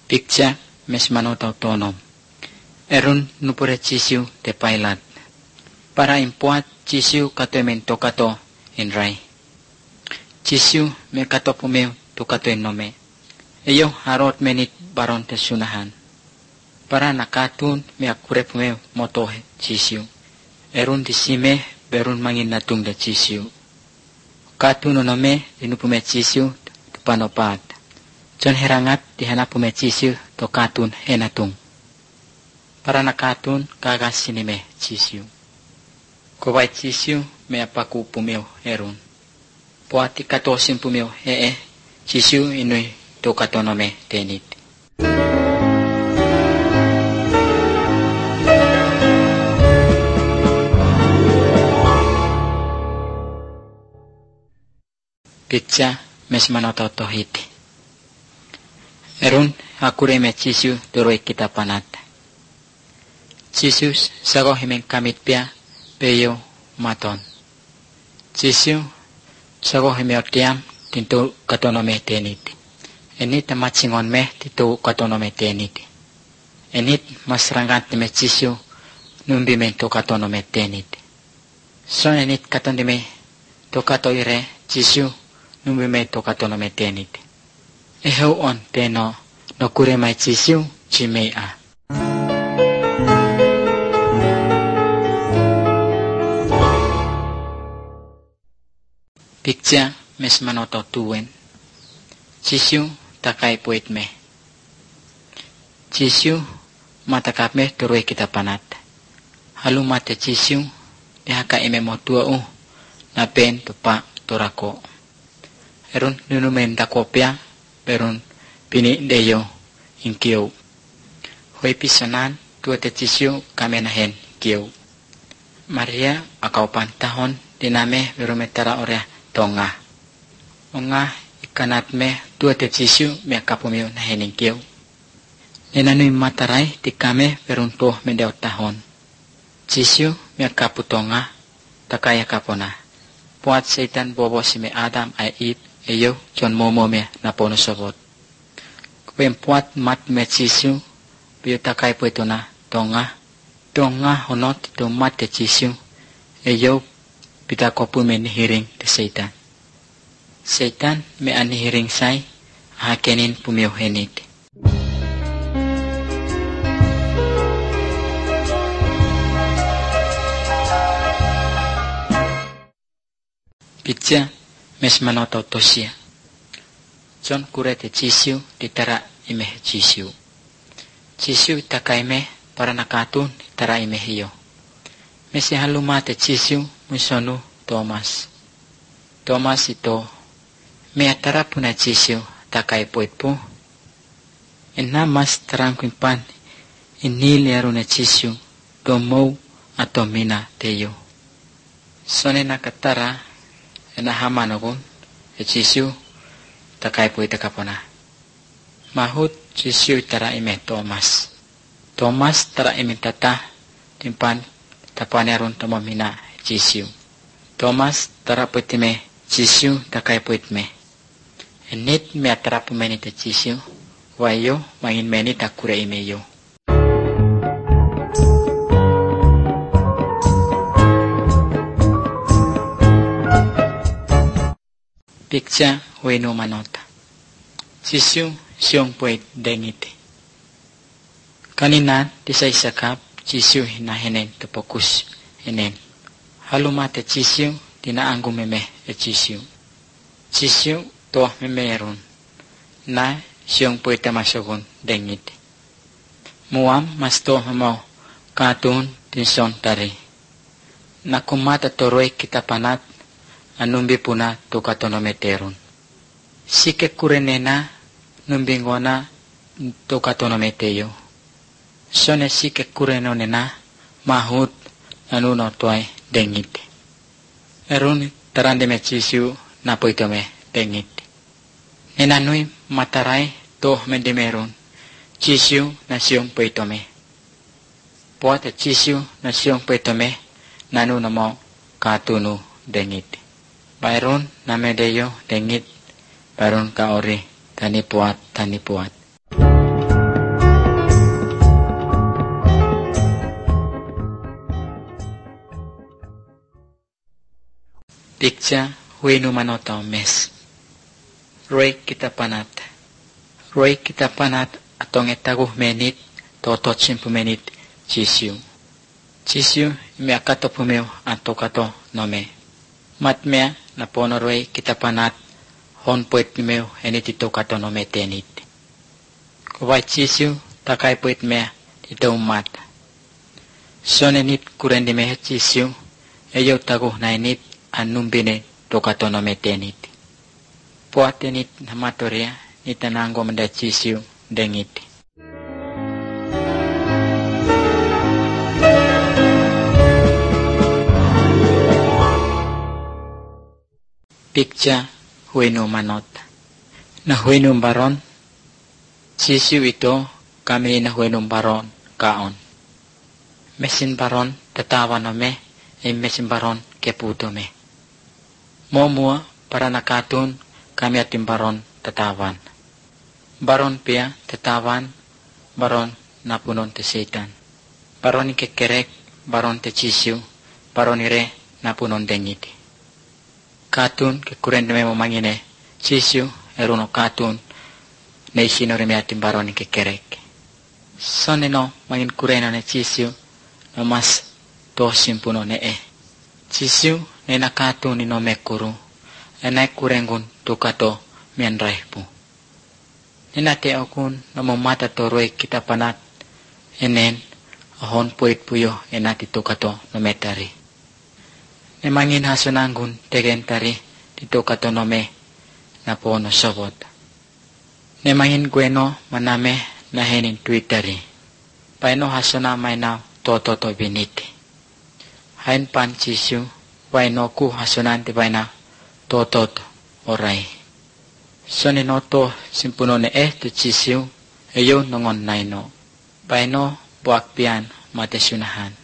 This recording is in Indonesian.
Pikcha mes manot autonom. Erun nupure chisiu te pailat. Para impuat chisiu katoemen tokato in rai. Chisiu me kato pumeu tokato in nome. Eyo harot menit baron te sunahan. Para nakatun me akure pumeu motohe chisiu. Erun disime berun mangin natung de chisiu. Katun nome dinupume chisiu panopat. John herangat dihanapume chisiu to katun henatung. Para nakatun kagas sinime chisiu. Kowai chisiu me apaku pumeu erun. Poati katosin pumeu chisiu inui to katonome tenit. Pitsa mes manototo hiti. Erun akure me chisiu doroi kita panata. Chisius sago himen kamit pia peyo maton. Chisiu sago himeo tiam tintu katonome teniti. Enit matsingon me tintu katonome teniti. Enit masrangat me chisiu numbi me to katonome teniti. So enit katondime to kato ire chisiu numbi me to katonome teniti. Eheu on teno no kure mai chisiu chimei a. Pikcha mes manoto tuen. Chisiu takai poit me. Chisiu matakap me turui kita panat. Halu mate chisiu dihaka ime motua na pen tupa torako. Erun nunumen takopia perun pini deyo inkiu. Hoi pisanan tua te chisiu kamenahen kiu. Maria akau pantahon diname berumetara orea tonga. Onga ikanat me tua te chisiu me akapumiu nahening kiu. Nenanui matarai tikame peruntuh mendeo tahon. Chisiu me akapu tonga takaya kapona. Puat setan bobo si me Adam ay ip eyo John momo me napono sobot. Kupem puat mat me chisiu biyo takai po ito na tonga. Tonga honot ito mat te chisiu eyo pita kopu me nihiring te setan. Setan me anihiring say hakenin pumiyo henit. Pitsa mes manoto tosia. John kurete chisiu ditara imeh chisiu. Chisiu takai me para nakatun ditara imeh hiyo. Mesi halumate chisiu musonu Thomas. Thomas ito me atara puna chisiu takai poitpu. Enna mas terangkumpan inili aruna chisiu domou atau mina teyo. Sone nakatara ena hamanogun chisiu takai poita kapona. Mahut chisiu tara ime Thomas. Thomas tara ime tata timpan tapane arun tomamina chisiu. Thomas tara poitime chisiu takai poitme. Enit me atara pumeni te chisiu wayo mangin meni takure ime yo. Pikcha weno manota. Chisiu siong poit dengite. Kanina tisay sakap chisiu hinahenen tepokus henen. Halumate chisiu tinaanggu meme chisiu. Chisiu toh memerun. Na siong poit tamasogun dengite. Muam mas toh mau katun tinson tari. Nakumata toroi kita panat anumbi puna tukatonometerun. Sike kurenena numbingona tukatonometeyo. Sone sike kurenonena mahut nanuno tuai dengite. Erun tarandeme chisiu napoitome dengite. Nenanui matarai toh mendemerun. Chisiu na siong poitome. Poate chisiu na siong poitome nanuno mo katunu dengite. Bairun namedeyo dengit barun kaori tani puat. Pikcha huinu manota mes. Roy kita panat. Roy kita panat atong etaguh menit totot simpu menit Jisiu. Jisiu ime akato pumeo anto kato nome. Matmea na pono roy kita panat hon poet pumeo enitito kato nome tenit. Kuwai Jisiu takai poet mea ito umat. Sonenit kurendi mehe Jisiu eyo taguh nainit anumbine to kato nome tenit. Puatenit namatoria nitanango menda Jisiu dengit. Pikcha huinu manot. Na huinu baron, Jisiu ito kami na huinu baron kaon. Mesin baron tatawa no me, mesin baron keputo me. Momua para nakatun kami ating baron tatawan. Baron pia tatawan, baron napunon te setan. Baron kekerek, baron te Jisiu, baron ire napunon dengiti. Katun ke kuren de memo mangine Jisiu eruno katun ne isino reme atim baroni ke kerek. Soneno mangin kurena ne Jisiu no mas to simpuno ne Jisiu ne na katun ni no mekuru enai kurengun tukato mian rehpu. Nena te okun no mata toroi kita panat enen ahon puit puyo enati tukato no metari. Nemangin hasunanggun tegentari dito katonome na pono sobot. Nemangin gweno maname na henin twitteri. Paino hasunamay na tototo biniti. Hain pan Jisiu, waino ku hasunanti bayna tototo oray. Soninoto simpuno ne tu Jisiu, eyo nongon naino. Paino buak pian matesunahan.